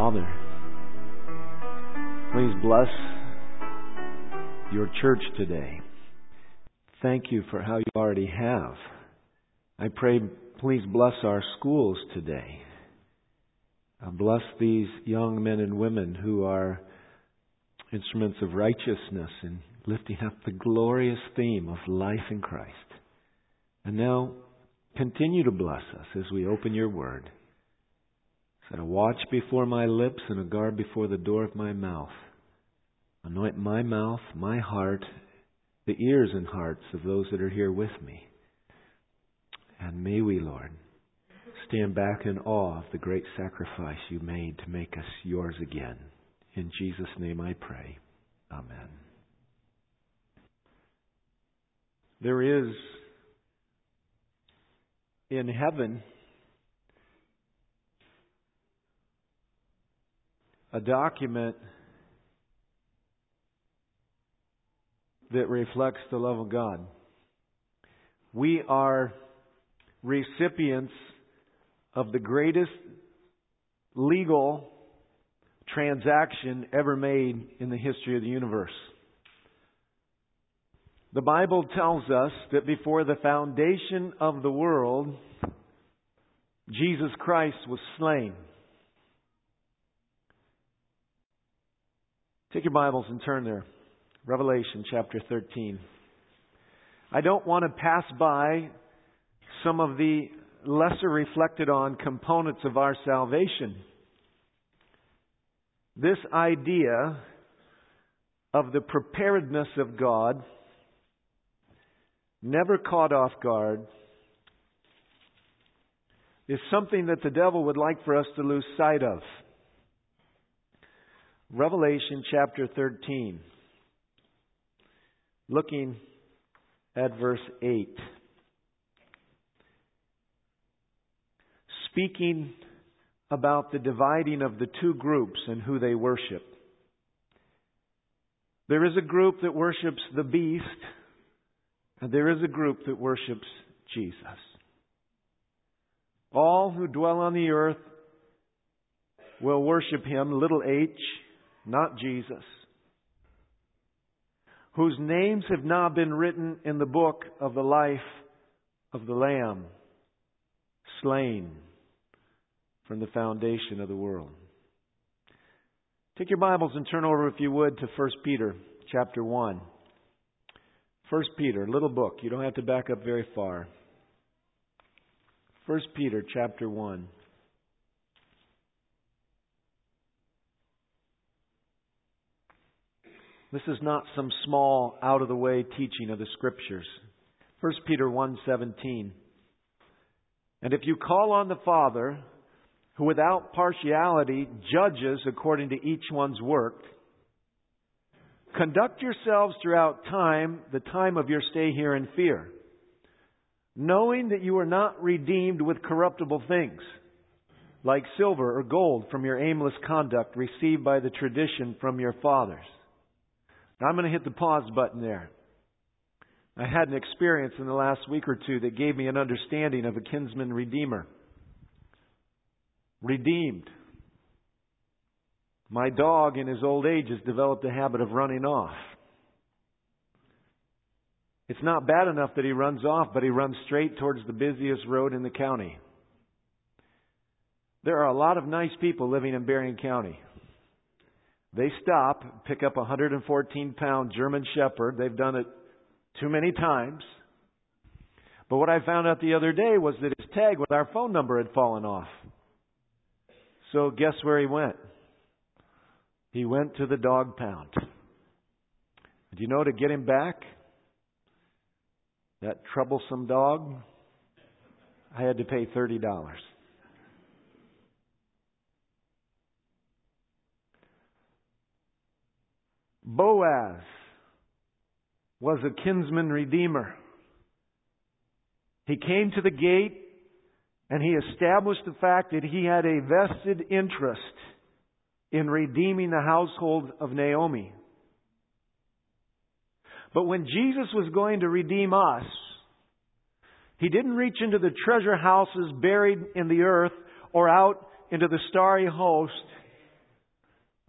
Father, please bless your church today. Thank you for how you already have. I pray, please bless our schools today. Bless these young men and women who are instruments of righteousness in lifting up the glorious theme of life in Christ. And now, continue to bless us as we open your word. Set a watch before my lips and a guard before the door of my mouth. Anoint my mouth, my heart, the ears and hearts of those that are here with me. And may we, Lord, stand back in awe of the great sacrifice you made to make us yours again. In Jesus' name I pray. Amen. There is in heaven a document that reflects the love of God. We are recipients of the greatest legal transaction ever made in the history of the universe. The Bible tells us that before the foundation of the world, Jesus Christ was slain. Take your Bibles and turn there. Revelation chapter 13. I don't want to pass by some of the lesser reflected on components of our salvation. This idea of the preparedness of God, never caught off guard, is something that the devil would like for us to lose sight of. Revelation chapter 13. Looking at verse 8. Speaking about the dividing of the two groups and who they worship. There is a group that worships the beast, and there is a group that worships Jesus. All who dwell on the earth will worship Him, little h, not Jesus, whose names have not been written in the book of the life of the Lamb, slain from the foundation of the world. Take your Bibles and turn over, if you would, to 1 Peter chapter 1. 1 Peter, little book. You don't have to back up very far. 1 Peter chapter 1. This is not some small, out-of-the-way teaching of the Scriptures. 1 Peter 1:17. And if you call on the Father, who without partiality judges according to each one's work, conduct yourselves throughout time, the time of your stay here in fear, knowing that you are not redeemed with corruptible things, like silver or gold from your aimless conduct received by the tradition from your fathers. Now I'm going to hit the pause button there. I had an experience in the last week or two that gave me an understanding of a kinsman redeemer. Redeemed. My dog in his old age has developed a habit of running off. It's not bad enough that he runs off, but he runs straight towards the busiest road in the county. There are a lot of nice people living in Berrien County. They stop, pick up a 114-pound German Shepherd. They've done it too many times. But what I found out the other day was that his tag with our phone number had fallen off. So guess where he went? He went to the dog pound. Do you know, to get him back, that troublesome dog, I had to pay $30. Boaz was a kinsman redeemer. He came to the gate and he established the fact that he had a vested interest in redeeming the household of Naomi. But when Jesus was going to redeem us, He didn't reach into the treasure houses buried in the earth or out into the starry host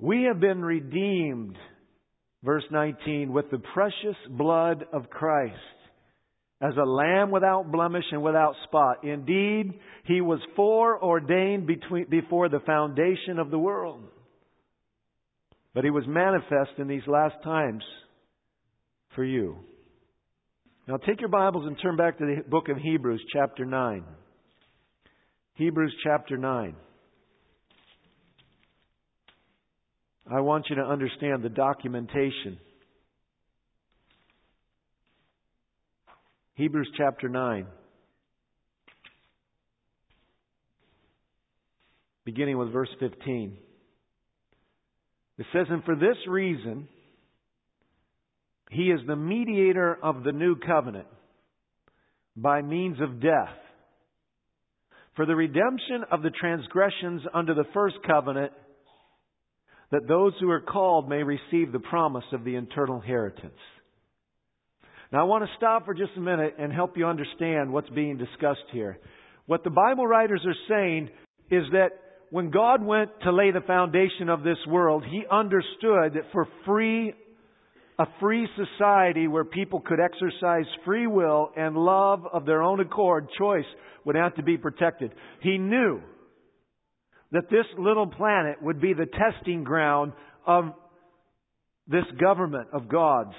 We have been redeemed, verse 19, with the precious blood of Christ, as a lamb without blemish and without spot. Indeed, He was foreordained before the foundation of the world. But He was manifest in these last times for you. Now take your Bibles and turn back to the book of Hebrews, chapter 9. Hebrews chapter 9. I want you to understand the documentation. Hebrews chapter 9. Beginning with verse 15. It says, "And for this reason, He is the mediator of the new covenant by means of death, for the redemption of the transgressions under the first covenant, that those who are called may receive the promise of the eternal inheritance." Now I want to stop for just a minute and help you understand what's being discussed here. What the Bible writers are saying is that when God went to lay the foundation of this world, He understood that for a free society where people could exercise free will and love of their own accord, choice would have to be protected. He knew that this little planet would be the testing ground of this government of God's.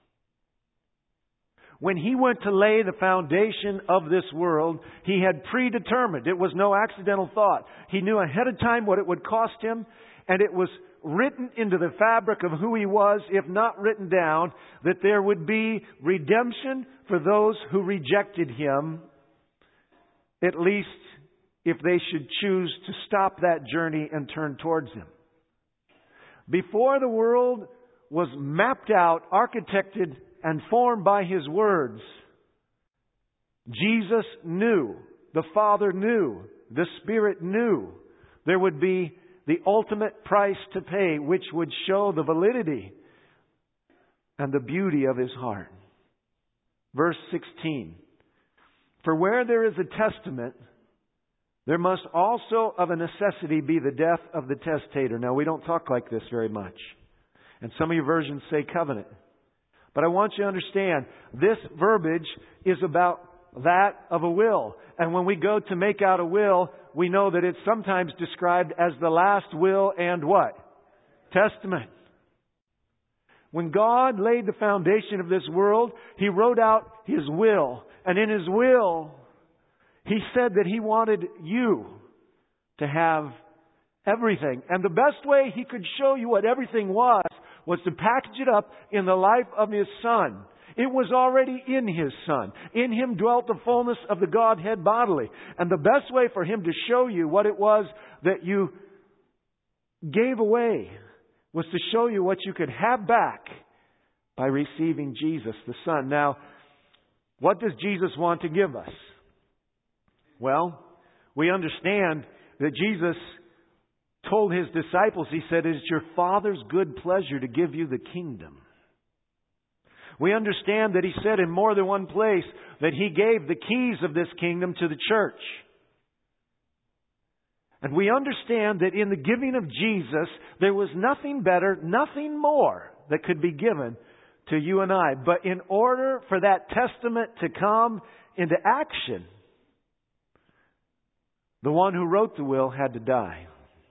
When He went to lay the foundation of this world, He had predetermined. It was no accidental thought. He knew ahead of time what it would cost Him, and it was written into the fabric of who He was, if not written down, that there would be redemption for those who rejected Him, at least if they should choose to stop that journey and turn towards Him. Before the world was mapped out, architected, and formed by His words, Jesus knew, the Father knew, the Spirit knew there would be the ultimate price to pay, which would show the validity and the beauty of His heart. Verse 16. "For where there is a testament, there must also of a necessity be the death of the testator." Now we don't talk like this very much. And some of your versions say covenant. But I want you to understand, this verbiage is about that of a will. And when we go to make out a will, we know that it's sometimes described as the last will and what? Testament. When God laid the foundation of this world, He wrote out His will. And in His will, He said that He wanted you to have everything. And the best way He could show you what everything was to package it up in the life of His Son. It was already in His Son. In Him dwelt the fullness of the Godhead bodily. And the best way for Him to show you what it was that you gave away was to show you what you could have back by receiving Jesus, the Son. Now, what does Jesus want to give us? Well, we understand that Jesus told His disciples, He said, "It is your Father's good pleasure to give you the kingdom." We understand that He said in more than one place that He gave the keys of this kingdom to the church. And we understand that in the giving of Jesus, there was nothing better, nothing more that could be given to you and I. But in order for that testament to come into action, the one who wrote the will had to die.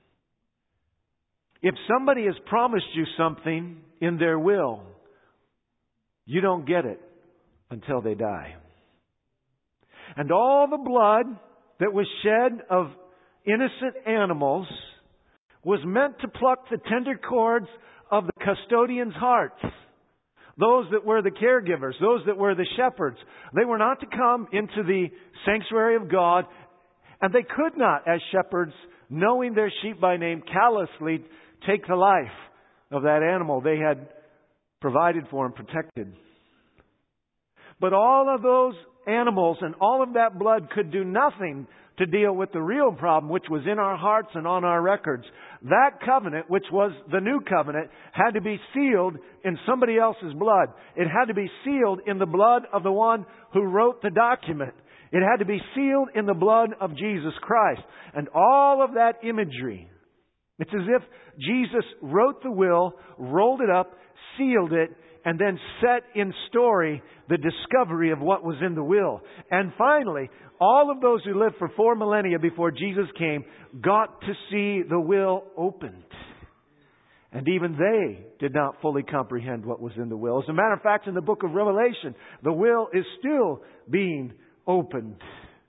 If somebody has promised you something in their will, you don't get it until they die. And all the blood that was shed of innocent animals was meant to pluck the tender cords of the custodians' hearts. Those that were the caregivers, those that were the shepherds. They were not to come into the sanctuary of God, and they could not, as shepherds, knowing their sheep by name, callously take the life of that animal they had provided for and protected. But all of those animals and all of that blood could do nothing to deal with the real problem, which was in our hearts and on our records. That covenant, which was the new covenant, had to be sealed in somebody else's blood. It had to be sealed in the blood of the one who wrote the document. It had to be sealed in the blood of Jesus Christ. And all of that imagery It's as if Jesus wrote the will, rolled it up, sealed it, and then set in story the discovery of what was in the will. And finally, all of those who lived for 4 millennia before Jesus came got to see the will opened. And even they did not fully comprehend what was in the will. As a matter of fact, in the book of Revelation, the will is still being opened.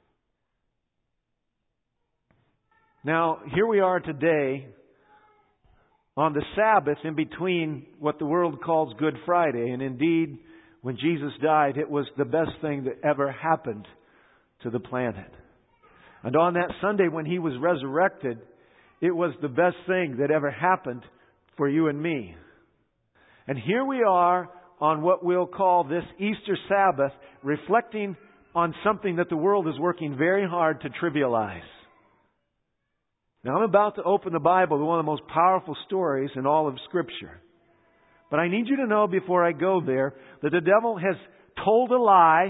Now, here we are today on the Sabbath in between what the world calls Good Friday. And indeed, when Jesus died, it was the best thing that ever happened to the planet. And on that Sunday when He was resurrected, it was the best thing that ever happened for you and me. And here we are on what we'll call this Easter Sabbath, reflecting on something that the world is working very hard to trivialize. Now, I'm about to open the Bible to one of the most powerful stories in all of Scripture. But I need you to know before I go there that the devil has told a lie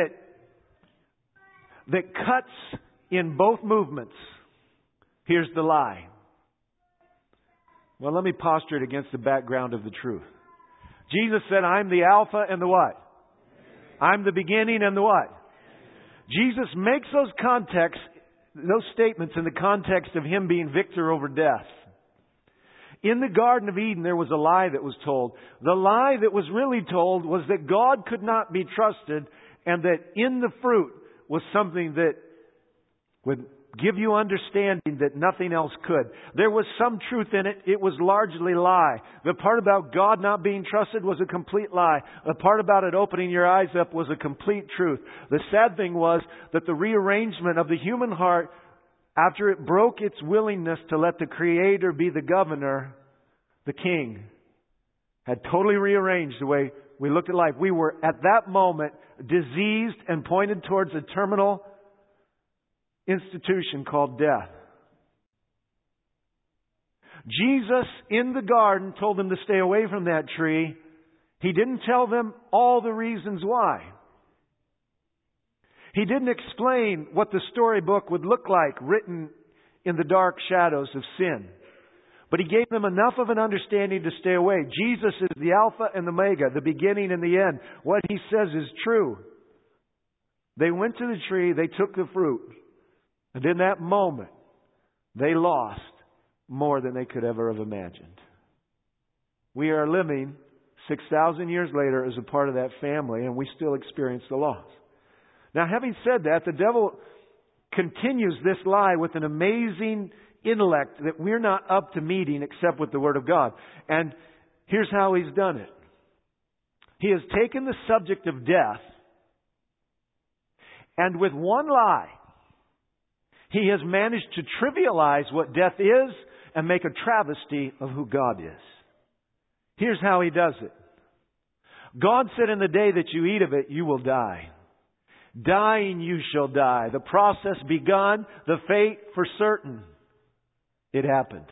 that cuts in both movements. Here's the lie. Well, let me posture it against the background of the truth. Jesus said, I'm the Alpha and the what? I'm the beginning and the what? Jesus makes those statements in the context of Him being victor over death. In the Garden of Eden, there was a lie that was told. The lie that was really told was that God could not be trusted, and that in the fruit was something that would give you understanding that nothing else could. There was some truth in it. It was largely lie. The part about God not being trusted was a complete lie. The part about it opening your eyes up was a complete truth. The sad thing was that the rearrangement of the human heart, after it broke its willingness to let the Creator be the governor, the King, had totally rearranged the way we looked at life. We were at that moment diseased and pointed towards a terminal institution called death. Jesus in the garden told them to stay away from that tree. He didn't tell them all the reasons why. He didn't explain what the storybook would look like written in the dark shadows of sin. But He gave them enough of an understanding to stay away. Jesus is the Alpha and the Omega, the beginning and the end. What He says is true. They went to the tree, they took the fruit. And in that moment, they lost more than they could ever have imagined. We are living 6,000 years later as a part of that family, and we still experience the loss. Now, having said that, the devil continues this lie with an amazing intellect that we're not up to meeting except with the Word of God. And here's how he's done it. He has taken the subject of death, and with one lie, he has managed to trivialize what death is and make a travesty of who God is. Here's how he does it. God said, in the day that you eat of it, you will die. Dying you shall die. The process begun, the fate for certain. It happened.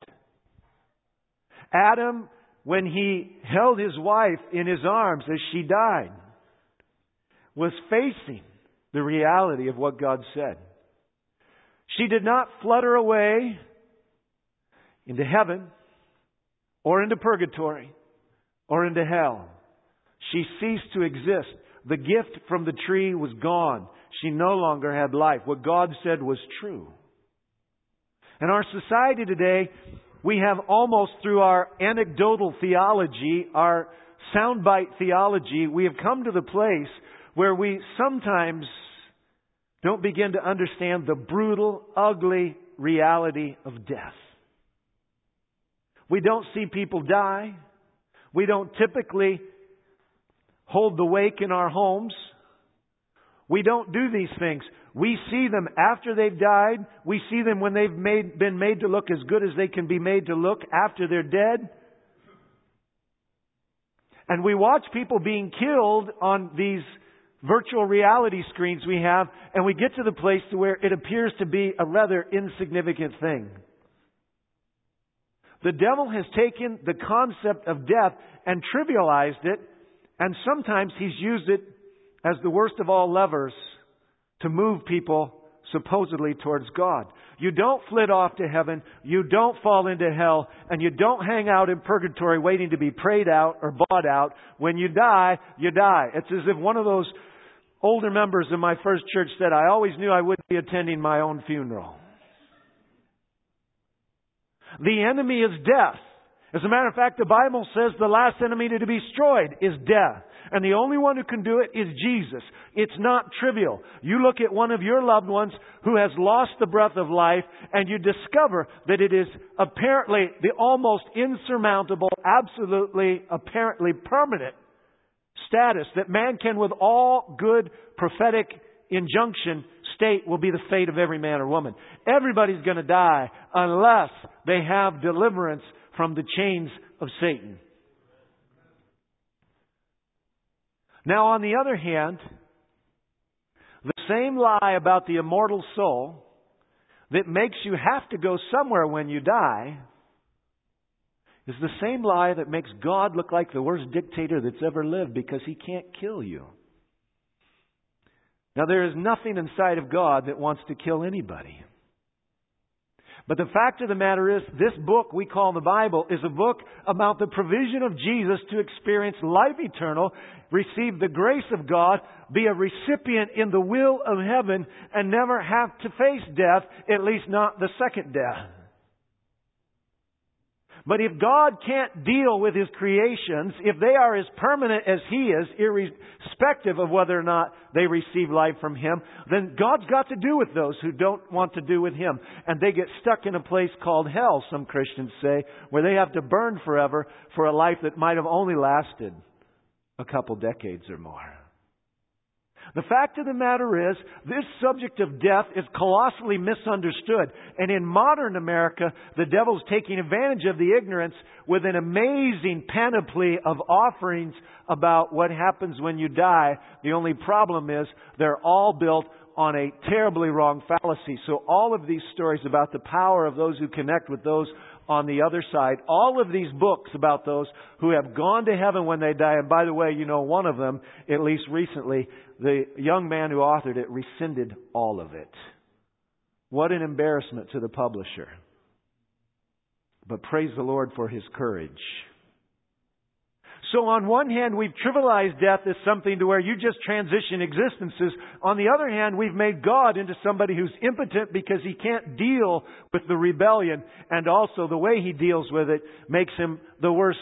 Adam, when he held his wife in his arms as she died, was facing the reality of what God said. She did not flutter away into heaven or into purgatory or into hell. She ceased to exist. The gift from the tree was gone. She no longer had life. What God said was true. In our society today, we have almost through our anecdotal theology, our soundbite theology, we have come to the place where we sometimes don't begin to understand the brutal, ugly reality of death. We don't see people die. We don't typically hold the wake in our homes. We don't do these things. We see them after they've died. We see them when they've been made to look as good as they can be made to look after they're dead. And we watch people being killed on these virtual reality screens we have, and we get to the place to where it appears to be a rather insignificant thing. The devil has taken the concept of death and trivialized it, and sometimes he's used it as the worst of all levers to move people supposedly towards God. You don't flit off to heaven. You don't fall into hell. And you don't hang out in purgatory waiting to be prayed out or bought out. When you die, you die. It's as if one of those older members of my first church said, I always knew I wouldn't be attending my own funeral. The enemy is death. As a matter of fact, the Bible says the last enemy to be destroyed is death. And the only one who can do it is Jesus. It's not trivial. You look at one of your loved ones who has lost the breath of life, and you discover that it is apparently the almost insurmountable, absolutely, apparently permanent status that man can, with all good prophetic injunction, state will be the fate of every man or woman. Everybody's going to die unless they have deliverance from the chains of Satan. Now, on the other hand, the same lie about the immortal soul that makes you have to go somewhere when you die is the same lie that makes God look like the worst dictator that's ever lived because He can't kill you. Now, there is nothing inside of God that wants to kill anybody. But the fact of the matter is, this book we call the Bible is a book about the provision of Jesus to experience life eternal, receive the grace of God, be a recipient in the will of heaven, and never have to face death, at least not the second death. But if God can't deal with His creations, if they are as permanent as He is, irrespective of whether or not they receive life from Him, then God's got to do with those who don't want to do with Him. And they get stuck in a place called hell, some Christians say, where they have to burn forever for a life that might have only lasted a couple decades or more. The fact of the matter is, this subject of death is colossally misunderstood. And in modern America, the devil's taking advantage of the ignorance with an amazing panoply of offerings about what happens when you die. The only problem is they're all built on a terribly wrong fallacy. So all of these stories about the power of those who connect with those on the other side, all of these books about those who have gone to heaven when they die, and by the way, you know, one of them, at least recently, the young man who authored it rescinded all of it. What an embarrassment to the publisher. But praise the Lord for his courage. So on one hand, we've trivialized death as something to where you just transition existences. On the other hand, we've made God into somebody who's impotent because He can't deal with the rebellion. And also the way He deals with it makes Him the worst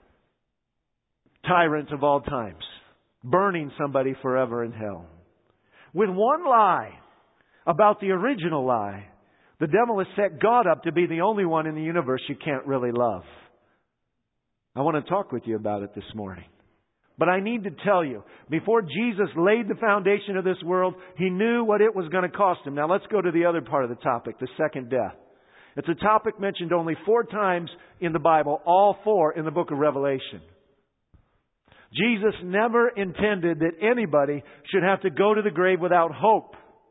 tyrant of all times, burning somebody forever in hell. With one lie about the original lie, the devil has set God up to be the only one in the universe you can't really love. I want to talk with you about it this morning. But I need to tell you, before Jesus laid the foundation of this world, He knew what it was going to cost Him. Now let's go to the other part of the topic, the second death. It's a topic mentioned only 4 times in the Bible, all 4 in the book of Revelation. Jesus never intended that anybody should have to go to the grave without hope.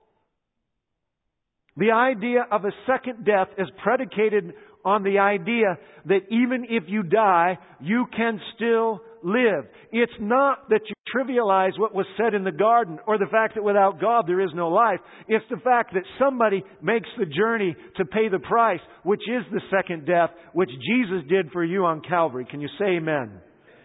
The idea of a second death is predicated on the idea that even if you die, you can still live. It's not that you trivialize what was said in the garden or the fact that without God there is no life. It's the fact that somebody makes the journey to pay the price, which is the second death, which Jesus did for you on Calvary. Can you say amen?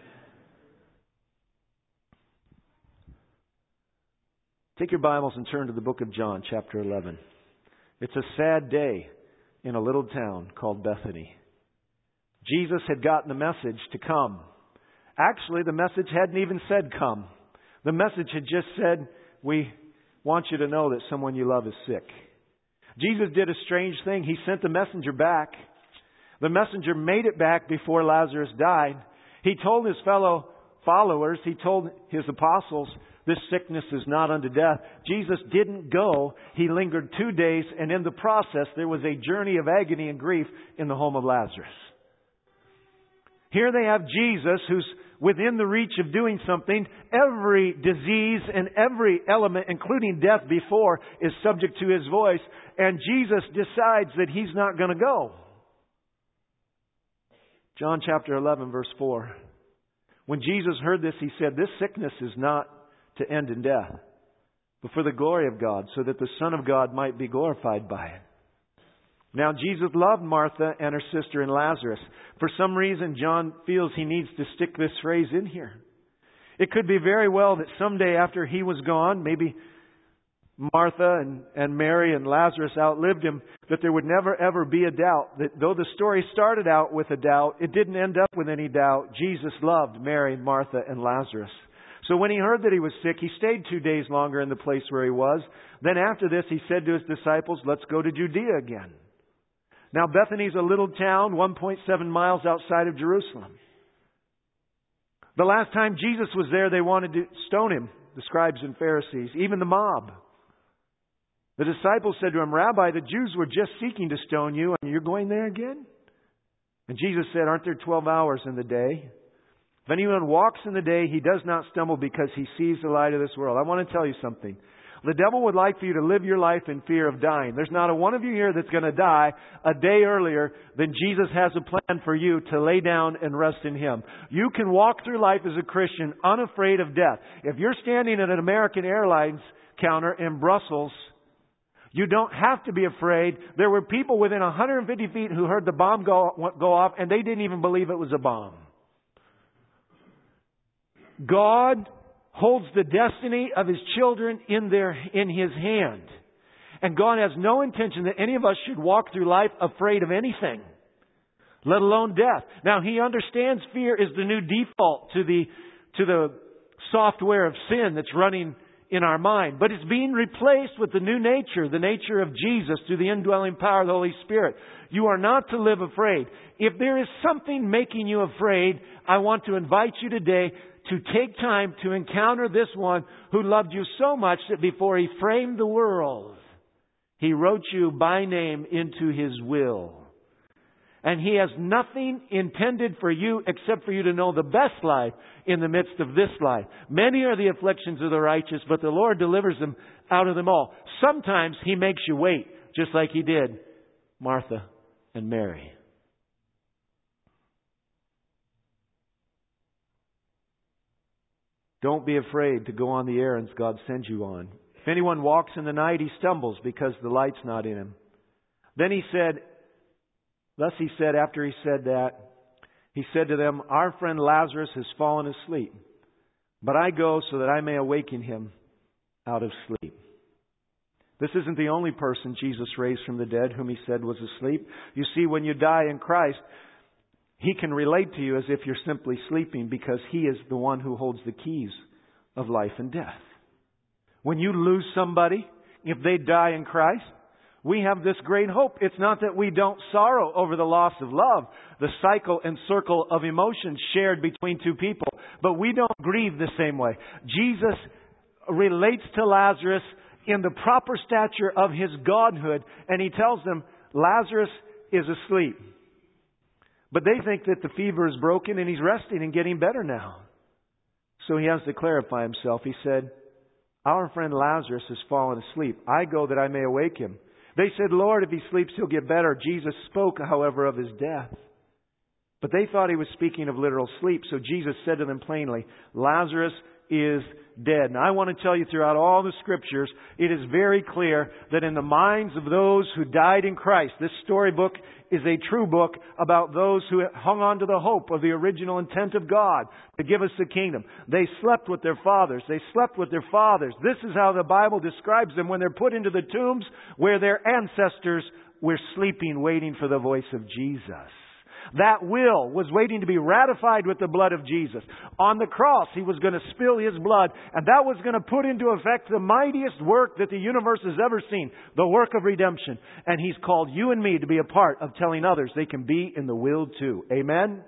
Take your Bibles and turn to the book of John, chapter 11. It's a sad day in a little town called Bethany. Jesus had gotten the message to come. Actually, the message hadn't even said come. The message had just said, we want you to know that someone you love is sick. Jesus did a strange thing. He sent the messenger back. The messenger made it back before Lazarus died. He told His fellow followers, He told His apostles, this sickness is not unto death. Jesus didn't go. He lingered 2 days, and in the process, there was a journey of agony and grief in the home of Lazarus. Here they have Jesus, who's within the reach of doing something. Every disease and every element, including death before, is subject to His voice. And Jesus decides that He's not going to go. John chapter 11, verse 4. When Jesus heard this, He said, this sickness is not to end in death. but for the glory of God, so that the Son of God might be glorified by it. Now, Jesus loved Martha and her sister and Lazarus. For some reason, John feels he needs to stick this phrase in here. It could be very well that someday after he was gone, maybe Martha and Mary and Lazarus outlived him, that there would never ever be a doubt that though the story started out with a doubt, it didn't end up with any doubt. Jesus loved Mary, Martha, and Lazarus. So when he heard that he was sick, he stayed 2 days longer in the place where he was. Then after this, he said to his disciples, let's go to Judea again. Now Bethany's a little town 1.7 miles outside of Jerusalem. The last time Jesus was there, they wanted to stone him, the scribes and Pharisees, even the mob. The disciples said to him, Rabbi, the Jews were just seeking to stone you, and you're going there again? And Jesus said, aren't there 12 hours in the day? If anyone walks in the day, he does not stumble because he sees the light of this world. I want to tell you something. The devil would like for you to live your life in fear of dying. There's not a one of you here that's going to die a day earlier than Jesus has a plan for you to lay down and rest in Him. You can walk through life as a Christian unafraid of death. If you're standing at an American Airlines counter in Brussels, you don't have to be afraid. There were people within 150 feet who heard the bomb go off, and they didn't even believe it was a bomb. God holds the destiny of His children in His hand. And God has no intention that any of us should walk through life afraid of anything, let alone death. Now, He understands fear is the new default to the software of sin that's running in our mind. But it's being replaced with the new nature, the nature of Jesus through the indwelling power of the Holy Spirit. You are not to live afraid. If there is something making you afraid, I want to invite you today to take time to encounter this one who loved you so much that before He framed the world, He wrote you by name into His will. And He has nothing intended for you except for you to know the best life in the midst of this life. Many are the afflictions of the righteous, but the Lord delivers them out of them all. Sometimes He makes you wait, just like He did Martha and Mary. Don't be afraid to go on the errands God sends you on. If anyone walks in the night, he stumbles because the light's not in him. Then He said, thus He said, after He said that, He said to them, our friend Lazarus has fallen asleep, but I go so that I may awaken him out of sleep. This isn't the only person Jesus raised from the dead whom He said was asleep. You see, when you die in Christ, He can relate to you as if you're simply sleeping because He is the one who holds the keys of life and death. When you lose somebody, if they die in Christ, we have this great hope. It's not that we don't sorrow over the loss of love, the cycle and circle of emotions shared between two people, but we don't grieve the same way. Jesus relates to Lazarus in the proper stature of His godhood, and He tells them, Lazarus is asleep. But they think that the fever is broken and he's resting and getting better now. So He has to clarify Himself. He said, our friend Lazarus has fallen asleep. I go that I may awake him. They said, Lord, if he sleeps, he'll get better. Jesus spoke, however, of his death. But they thought He was speaking of literal sleep. So Jesus said to them plainly, Lazarus is dead. Now, I want to tell you throughout all the Scriptures, it is very clear that in the minds of those who died in Christ, this storybook is a true book about those who hung on to the hope of the original intent of God to give us the kingdom. They slept with their fathers. They slept with their fathers. This is how the Bible describes them when they're put into the tombs where their ancestors were sleeping, waiting for the voice of Jesus. That will was waiting to be ratified with the blood of Jesus. On the cross, He was going to spill His blood, and that was going to put into effect the mightiest work that the universe has ever seen, the work of redemption. And He's called you and me to be a part of telling others they can be in the will too. Amen?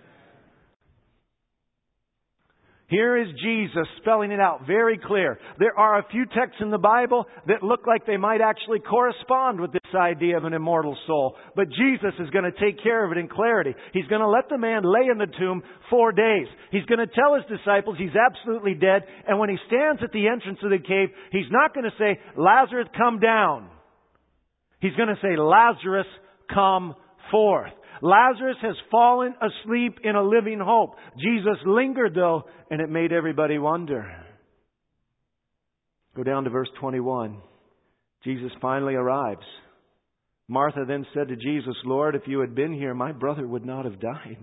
Here is Jesus spelling it out very clear. There are a few texts in the Bible that look like they might actually correspond with this idea of an immortal soul. But Jesus is going to take care of it in clarity. He's going to let the man lay in the tomb 4 days. He's going to tell His disciples he's absolutely dead. And when He stands at the entrance of the cave, He's not going to say, Lazarus, come down. He's going to say, Lazarus, come forth. Lazarus has fallen asleep in a living hope. Jesus lingered, though, and it made everybody wonder. Go down to verse 21. Jesus finally arrives. Martha then said to Jesus, Lord, if you had been here, my brother would not have died.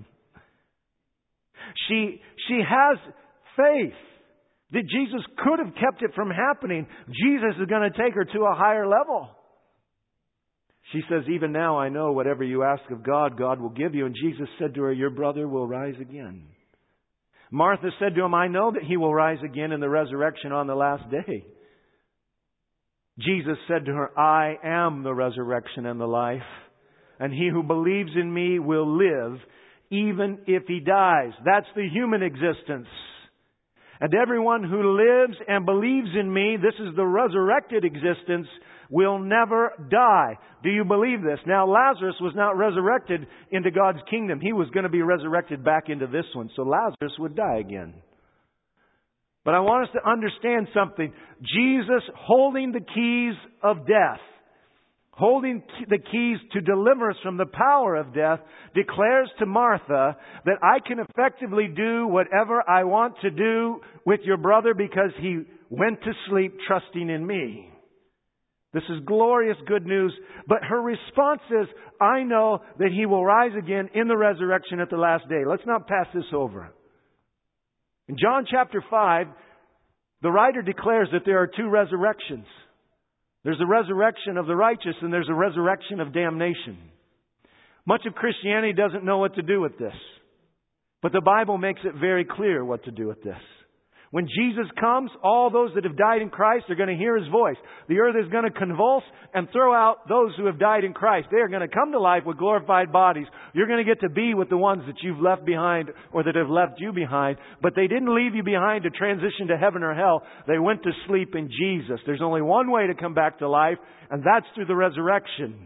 She has faith that Jesus could have kept it from happening. Jesus is going to take her to a higher level. She says, even now I know whatever you ask of God, God will give you. And Jesus said to her, your brother will rise again. Martha said to him, I know that he will rise again in the resurrection on the last day. Jesus said to her, I am the resurrection and the life. And he who believes in me will live even if he dies. That's the human existence. And everyone who lives and believes in me, this is the resurrected existence, will never die. Do you believe this? Now, Lazarus was not resurrected into God's kingdom. He was going to be resurrected back into this one. So Lazarus would die again. But I want us to understand something. Jesus holding the keys of death, holding the keys to deliver us from the power of death, declares to Martha that I can effectively do whatever I want to do with your brother because he went to sleep trusting in me. This is glorious good news. But her response is, I know that he will rise again in the resurrection at the last day. Let's not pass this over. In John chapter 5, the writer declares that there are two resurrections. There's a resurrection of the righteous and there's a resurrection of damnation. Much of Christianity doesn't know what to do with this. But the Bible makes it very clear what to do with this. When Jesus comes, all those that have died in Christ are going to hear His voice. The earth is going to convulse and throw out those who have died in Christ. They are going to come to life with glorified bodies. You're going to get to be with the ones that you've left behind or that have left you behind. But they didn't leave you behind to transition to heaven or hell. They went to sleep in Jesus. There's only one way to come back to life, and that's through the resurrection.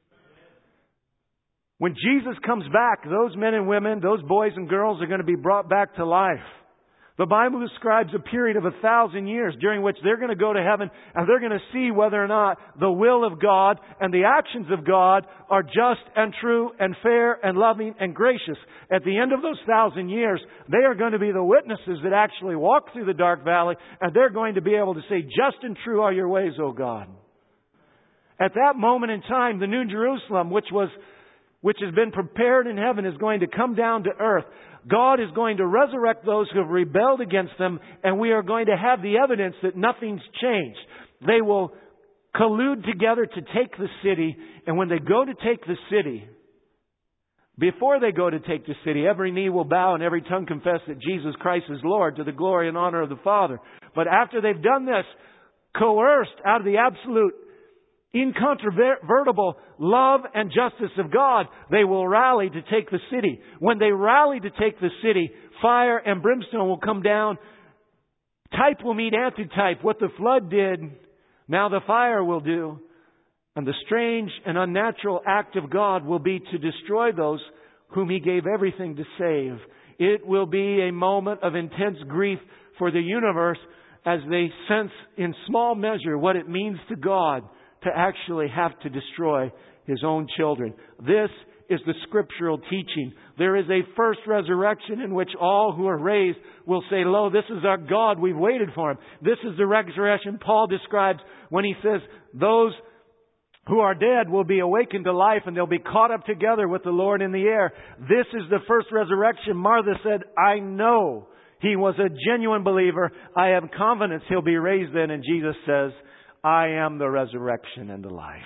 When Jesus comes back, those men and women, those boys and girls are going to be brought back to life. The Bible describes a period of 1,000 years during which they're going to go to heaven and they're going to see whether or not the will of God and the actions of God are just and true and fair and loving and gracious. At the end of those 1,000 years, they are going to be the witnesses that actually walk through the dark valley, and they're going to be able to say, just and true are your ways, O God. At that moment in time, the New Jerusalem, which has been prepared in heaven, is going to come down to earth. God is going to resurrect those who have rebelled against them, and we are going to have the evidence that nothing's changed. They will collude together to take the city, and when they go to take the city, before they go to take the city, every knee will bow and every tongue confess that Jesus Christ is Lord to the glory and honor of the Father. But after they've done this, coerced out of the absolute incontrovertible love and justice of God, they will rally to take the city. When they rally to take the city, fire and brimstone will come down. Type will meet antitype. What the flood did, now the fire will do. And the strange and unnatural act of God will be to destroy those whom He gave everything to save. It will be a moment of intense grief for the universe as they sense in small measure what it means to God to actually have to destroy His own children. This is the scriptural teaching. There is a first resurrection in which all who are raised will say, lo, this is our God. We've waited for Him. This is the resurrection Paul describes when he says those who are dead will be awakened to life and they'll be caught up together with the Lord in the air. This is the first resurrection. Martha said, I know he was a genuine believer. I have confidence he'll be raised then. And Jesus says, I am the resurrection and the life.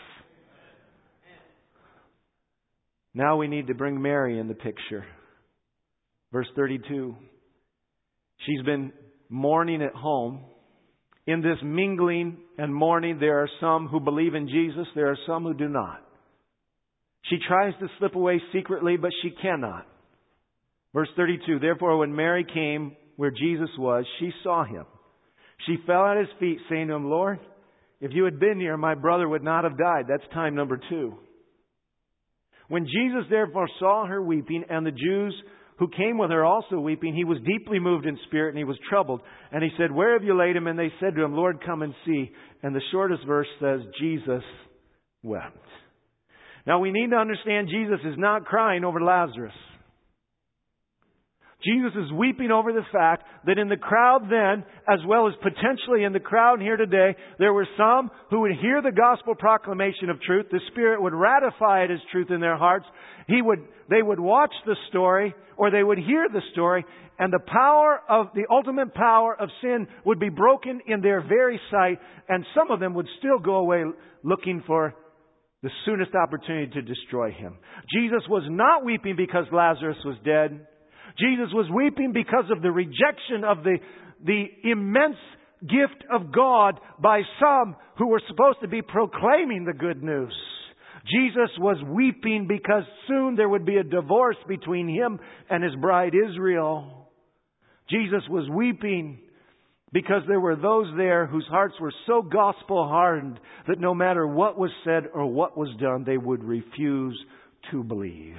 Now we need to bring Mary in the picture. Verse 32. She's been mourning at home. In this mingling and mourning, there are some who believe in Jesus. There are some who do not. She tries to slip away secretly, but she cannot. Verse 32. Therefore, when Mary came where Jesus was, she saw Him. She fell at His feet, saying to Him, Lord, if you had been here, my brother would not have died. That's time number 2. When Jesus therefore saw her weeping, and the Jews who came with her also weeping, He was deeply moved in spirit, and He was troubled. And He said, where have you laid Him? And they said to Him, Lord, come and see. And the shortest verse says, Jesus wept. Now we need to understand Jesus is not crying over Lazarus. Jesus is weeping over the fact that in the crowd then, as well as potentially in the crowd here today, there were some who would hear the gospel proclamation of truth. The Spirit would ratify it as truth in their hearts. They would watch the story, or they would hear the story, and the ultimate power of sin would be broken in their very sight, and some of them would still go away looking for the soonest opportunity to destroy Him. Jesus was not weeping because Lazarus was dead. Jesus was weeping because of the rejection of the immense gift of God by some who were supposed to be proclaiming the good news. Jesus was weeping because soon there would be a divorce between Him and His bride Israel. Jesus was weeping because there were those there whose hearts were so gospel-hardened that no matter what was said or what was done, they would refuse to believe.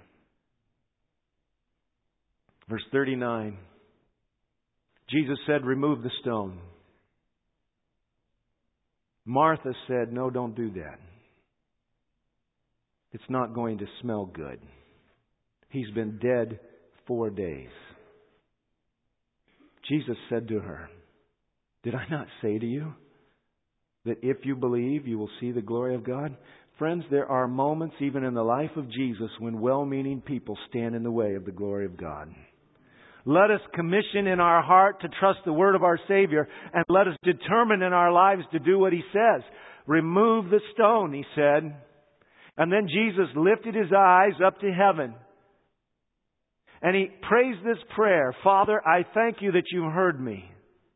Verse 39, Jesus said, "Remove the stone." Martha said, "No, don't do that. It's not going to smell good. He's been dead 4 days." Jesus said to her, "Did I not say to you that if you believe, you will see the glory of God?" Friends, there are moments even in the life of Jesus when well-meaning people stand in the way of the glory of God. Let us commission in our heart to trust the word of our Savior, and let us determine in our lives to do what He says. "Remove the stone," He said. And then Jesus lifted His eyes up to heaven. And He prays this prayer, "Father, I thank You that You heard me.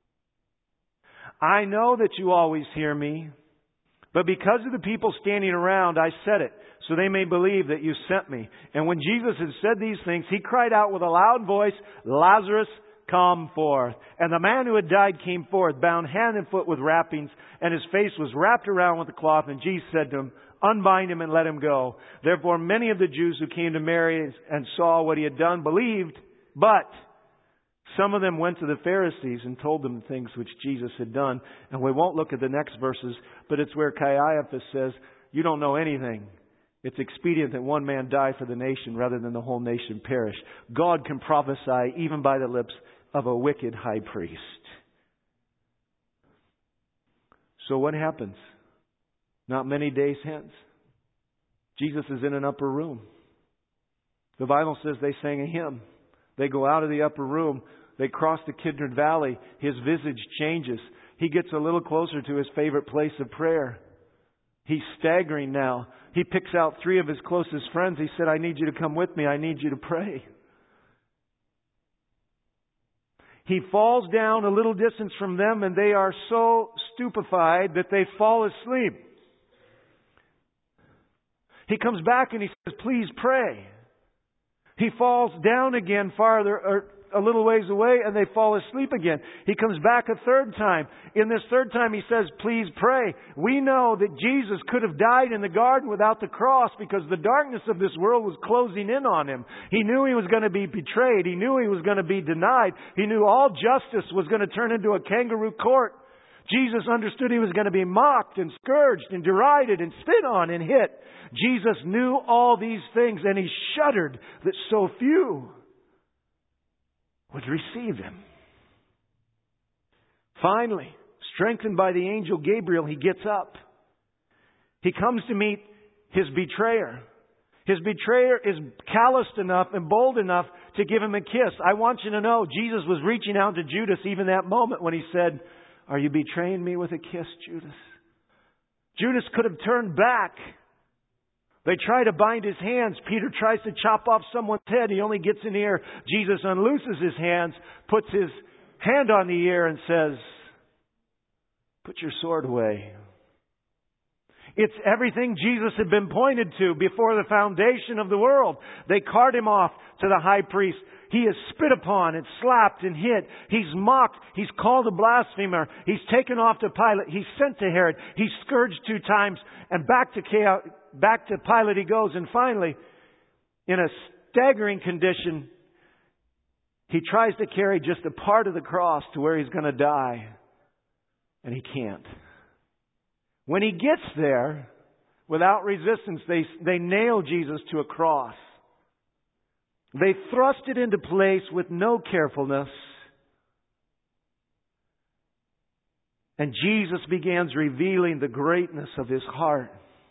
I know that You always hear me. But because of the people standing around, I said it, so they may believe that You sent me." And when Jesus had said these things, He cried out with a loud voice, "Lazarus, come forth." And the man who had died came forth, bound hand and foot with wrappings, and his face was wrapped around with a cloth. And Jesus said to him, "Unbind him and let him go." Therefore many of the Jews who came to Mary and saw what He had done believed, but some of them went to the Pharisees and told them the things which Jesus had done. And we won't look at the next verses, but it's where Caiaphas says, "You don't know anything. It's expedient that one man die for the nation rather than the whole nation perish." God can prophesy even by the lips of a wicked high priest. So what happens? Not many days hence, Jesus is in an upper room. The Bible says they sang a hymn. They go out of the upper room. They cross the Kidron Valley. His visage changes. He gets a little closer to His favorite place of prayer. He's staggering now. He picks out 3 of His closest friends. He said, "I need you to come with me. I need you to pray." He falls down a little distance from them, and they are so stupefied that they fall asleep. He comes back and He says, "Please pray." He falls down again farther, or a little ways away, and they fall asleep again. He comes back a third time. In this third time He says, "Please pray." We know that Jesus could have died in the garden without the cross because the darkness of this world was closing in on Him. He knew He was going to be betrayed. He knew He was going to be denied. He knew all justice was going to turn into a kangaroo court. Jesus understood He was going to be mocked and scourged and derided and spit on and hit. Jesus knew all these things, and He shuddered that so few would receive Him. Finally, strengthened by the angel Gabriel, He gets up. He comes to meet His betrayer. His betrayer is calloused enough and bold enough to give Him a kiss. I want you to know, Jesus was reaching out to Judas even that moment when He said, "Are you betraying me with a kiss, Judas?" Judas could have turned back. They try to bind His hands. Peter tries to chop off someone's head. He only gets an ear. Jesus unlooses His hands, puts His hand on the ear and says, "Put your sword away." It's everything Jesus had been pointed to before the foundation of the world. They cart Him off to the high priest. He is spit upon and slapped and hit. He's mocked. He's called a blasphemer. He's taken off to Pilate. He's sent to Herod. He's scourged 2 times. And back to Pilate he goes. And finally, in a staggering condition, he tries to carry just a part of the cross to where He's going to die. And He can't. When He gets there, without resistance, they nail Jesus to a cross. They thrust it into place with no carefulness. And Jesus begins revealing the greatness of His heart.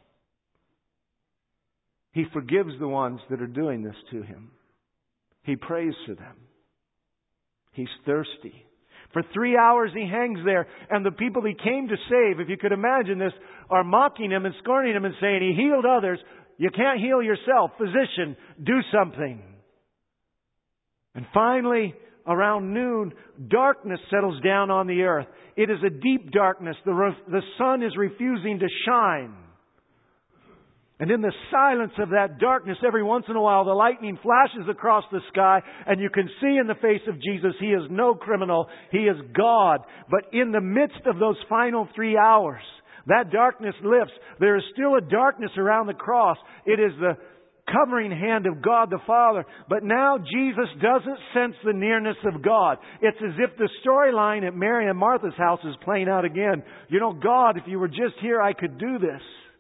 He forgives the ones that are doing this to Him. He prays for them. He's thirsty. For 3 hours He hangs there, and the people He came to save, if you could imagine this, are mocking Him and scorning Him and saying, He healed others. You can't heal yourself. Physician, do something. And finally, around noon, darkness settles down on the earth. It is a deep darkness. The sun is refusing to shine. And in the silence of that darkness, every once in a while, the lightning flashes across the sky, and you can see in the face of Jesus, He is no criminal. He is God. But in the midst of those final 3 hours, that darkness lifts. There is still a darkness around the cross. It is the covering hand of God the Father. But now Jesus doesn't sense the nearness of God. It's as if the storyline at Mary and Martha's house is playing out again. You know, God, if you were just here, I could do this.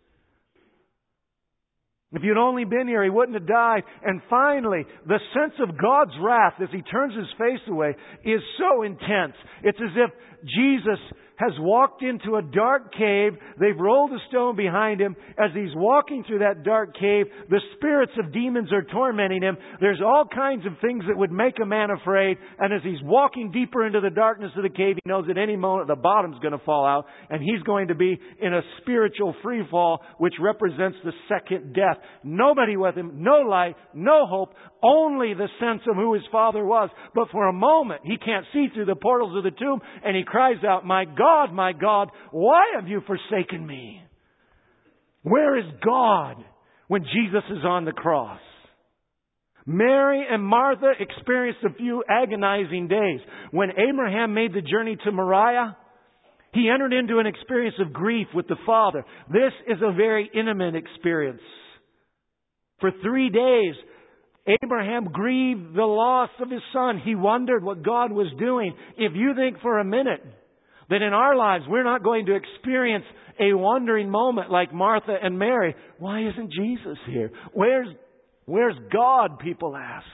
If you'd only been here, He wouldn't have died. And finally, the sense of God's wrath as He turns His face away is so intense. It's as if Jesus has walked into a dark cave. They've rolled a stone behind Him. As He's walking through that dark cave, the spirits of demons are tormenting Him. There's all kinds of things that would make a man afraid. And as He's walking deeper into the darkness of the cave, He knows at any moment the bottom's going to fall out. And He's going to be in a spiritual free fall, which represents the second death. Nobody with Him, no light, no hope, only the sense of who His Father was. But for a moment, He can't see through the portals of the tomb, and He cries out, my God, why have you forsaken me? Where is God when Jesus is on the cross? Mary and Martha experienced a few agonizing days. When Abraham made the journey to Moriah, he entered into an experience of grief with the Father. This is a very intimate experience. For 3 days, Abraham grieved the loss of his son. He wondered what God was doing. If you think for a minute that in our lives we're not going to experience a wandering moment like Martha and Mary, why isn't Jesus here? Where's God, people ask.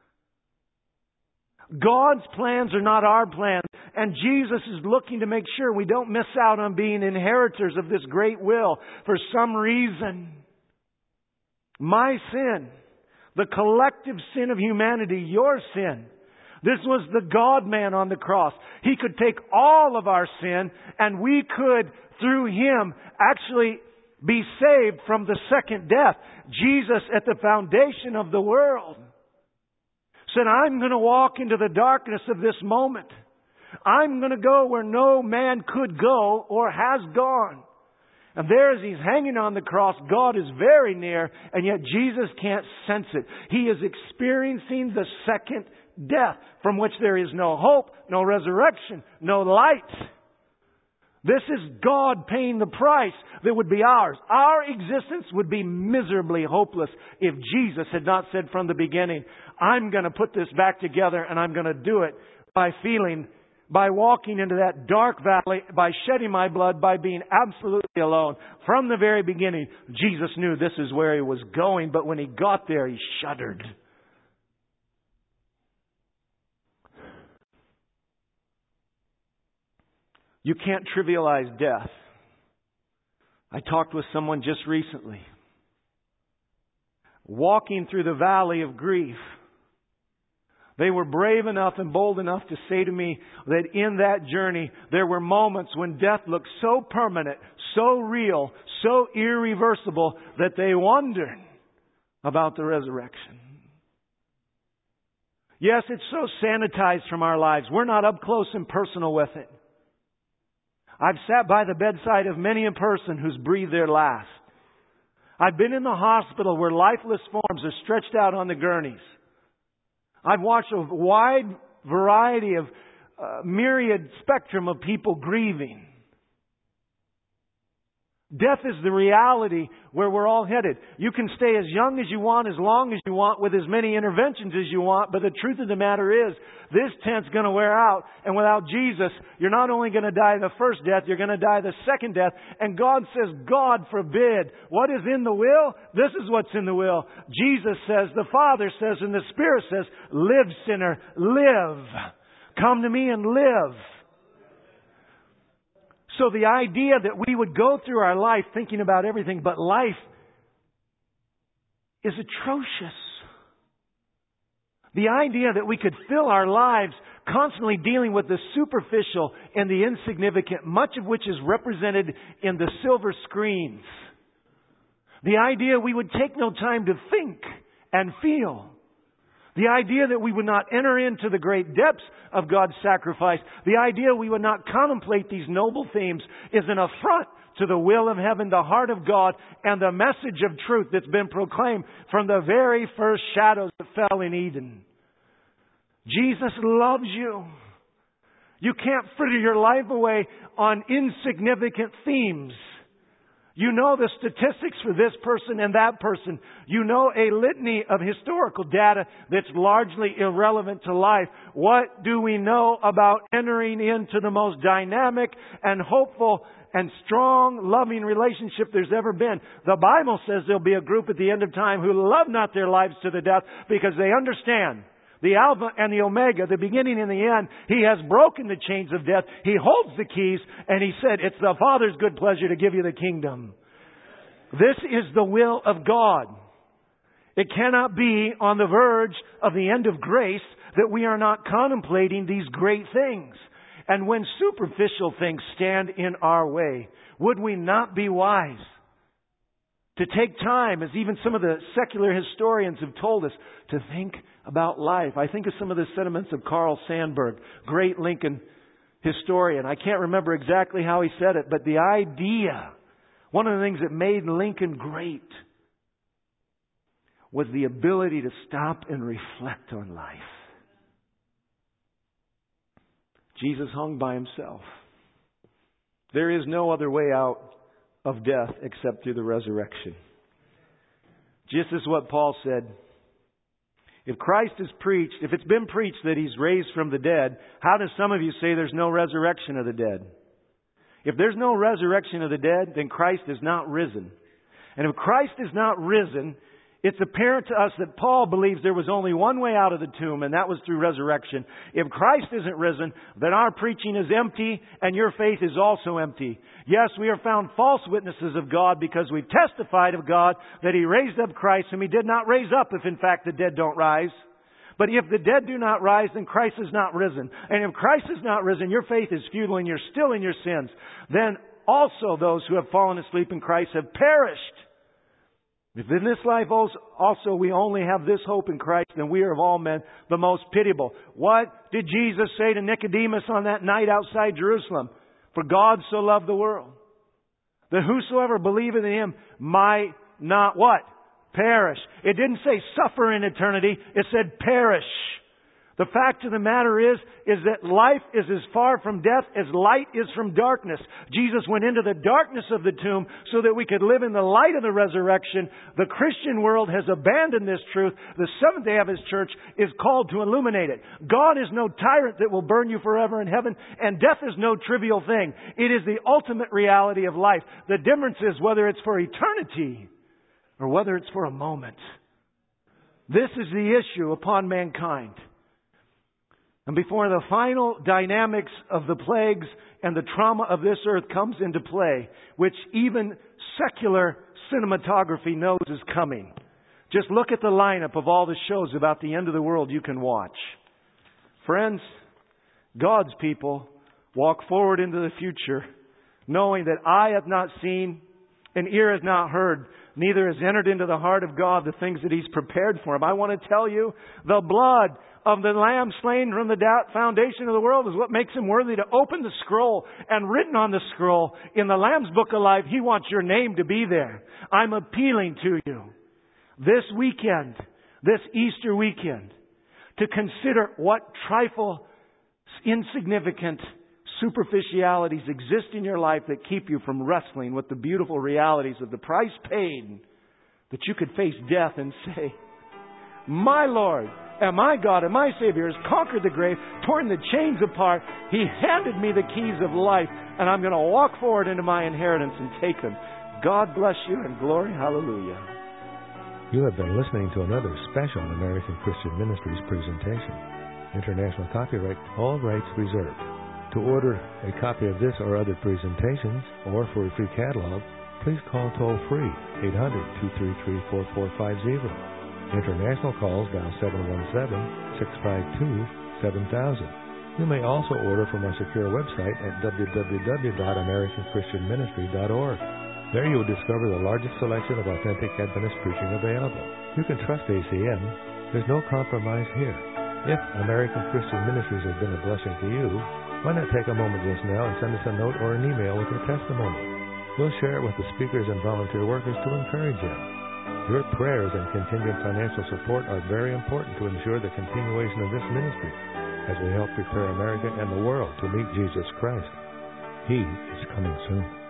God's plans are not our plans. And Jesus is looking to make sure we don't miss out on being inheritors of this great will for some reason. My sin, the collective sin of humanity, your sin. This was the God-man on the cross. He could take all of our sin, and we could, through Him, actually be saved from the second death. Jesus, at the foundation of the world, said, I'm going to walk into the darkness of this moment. I'm going to go where no man could go or has gone. And there as He's hanging on the cross, God is very near, and yet Jesus can't sense it. He is experiencing the second death from which there is no hope, no resurrection, no light. This is God paying the price that would be ours. Our existence would be miserably hopeless if Jesus had not said from the beginning, I'm going to put this back together, and I'm going to do it by walking into that dark valley, by shedding my blood, by being absolutely alone. From the very beginning, Jesus knew this is where He was going, but when He got there, He shuddered. You can't trivialize death. I talked with someone just recently. Walking through the valley of grief, they were brave enough and bold enough to say to me that in that journey there were moments when death looked so permanent, so real, so irreversible that they wondered about the resurrection. Yes, it's so sanitized from our lives. We're not up close and personal with it. I've sat by the bedside of many a person who's breathed their last. I've been in the hospital where lifeless forms are stretched out on the gurneys. I've watched a wide variety of myriad spectrum of people grieving. Death is the reality where we're all headed. You can stay as young as you want, as long as you want, with as many interventions as you want, but the truth of the matter is, this tent's going to wear out, and without Jesus, you're not only going to die the first death, you're going to die the second death. And God says, God forbid. What is in the will? This is what's in the will. Jesus says, the Father says, and the Spirit says, live, sinner, live. Come to me and live. So the idea that we would go through our life thinking about everything but life is atrocious. The idea that we could fill our lives constantly dealing with the superficial and the insignificant, much of which is represented in the silver screens. The idea we would take no time to think and feel. The idea that we would not enter into the great depths of God's sacrifice. The idea we would not contemplate these noble themes is an affront to the will of heaven, the heart of God, and the message of truth that's been proclaimed from the very first shadows that fell in Eden. Jesus loves you. You can't fritter your life away on insignificant themes. You know the statistics for this person and that person. You know a litany of historical data that's largely irrelevant to life. What do we know about entering into the most dynamic and hopeful and strong, loving relationship there's ever been? The Bible says there'll be a group at the end of time who love not their lives to the death because they understand the Alpha and the Omega, the beginning and the end. He has broken the chains of death. He holds the keys, and He said, it's the Father's good pleasure to give you the kingdom. This is the will of God. It cannot be on the verge of the end of grace that we are not contemplating these great things. And when superficial things stand in our way, would we not be wise to take time, as even some of the secular historians have told us, to think about life? I think of some of the sentiments of Carl Sandburg, great Lincoln historian. I can't remember exactly how he said it, but the idea, one of the things that made Lincoln great, was the ability to stop and reflect on life. Jesus hung by Himself. There is no other way out of death except through the resurrection. Just as what Paul said, if Christ is preached, if it's been preached that He's raised from the dead, how do some of you say there's no resurrection of the dead? If there's no resurrection of the dead, then Christ is not risen. And if Christ is not risen, it's apparent to us that Paul believes there was only one way out of the tomb, and that was through resurrection. If Christ isn't risen, then our preaching is empty, and your faith is also empty. Yes, we are found false witnesses of God because we've testified of God that He raised up Christ, whom He did not raise up if in fact the dead don't rise. But if the dead do not rise, then Christ is not risen. And if Christ is not risen, your faith is futile and you're still in your sins. Then also those who have fallen asleep in Christ have perished. If in this life also we only have this hope in Christ, then we are of all men the most pitiable. What did Jesus say to Nicodemus on that night outside Jerusalem? For God so loved the world, that whosoever believeth in Him might not what? Perish. It didn't say suffer in eternity. It said perish. The fact of the matter is that life is as far from death as light is from darkness. Jesus went into the darkness of the tomb so that we could live in the light of the resurrection. The Christian world has abandoned this truth. The Seventh-day Adventist Church is called to illuminate it. God is no tyrant that will burn you forever in heaven, and death is no trivial thing. It is the ultimate reality of life. The difference is whether it's for eternity or whether it's for a moment. This is the issue upon mankind. And before the final dynamics of the plagues and the trauma of this earth comes into play, which even secular cinematography knows is coming, just look at the lineup of all the shows about the end of the world you can watch. Friends, God's people walk forward into the future knowing that eye hath not seen and ear has not heard, neither has entered into the heart of God the things that He's prepared for Him. I want to tell you, the blood of the Lamb slain from the foundation of the world is what makes Him worthy to open the scroll, and written on the scroll in the Lamb's Book of Life, He wants your name to be there. I'm appealing to you this weekend, this Easter weekend, to consider what trifle, insignificant, superficialities exist in your life that keep you from wrestling with the beautiful realities of the price paid, that you could face death and say, my Lord and my God and my Savior has conquered the grave, torn the chains apart. He handed me the keys of life, and I'm going to walk forward into my inheritance and take them. God bless you and glory. Hallelujah. You have been listening to another special American Christian Ministries presentation. International copyright, all rights reserved. To order a copy of this or other presentations, or for a free catalog, please call toll-free 800-233-4450. International calls dial 717-652-7000. You may also order from our secure website at www.americanchristianministry.org. There you will discover the largest selection of authentic Adventist preaching available. You can trust ACM. There's no compromise here. If American Christian Ministries has been a blessing to you, why not take a moment just now and send us a note or an email with your testimony? We'll share it with the speakers and volunteer workers to encourage you. Your prayers and continued financial support are very important to ensure the continuation of this ministry as we help prepare America and the world to meet Jesus Christ. He is coming soon.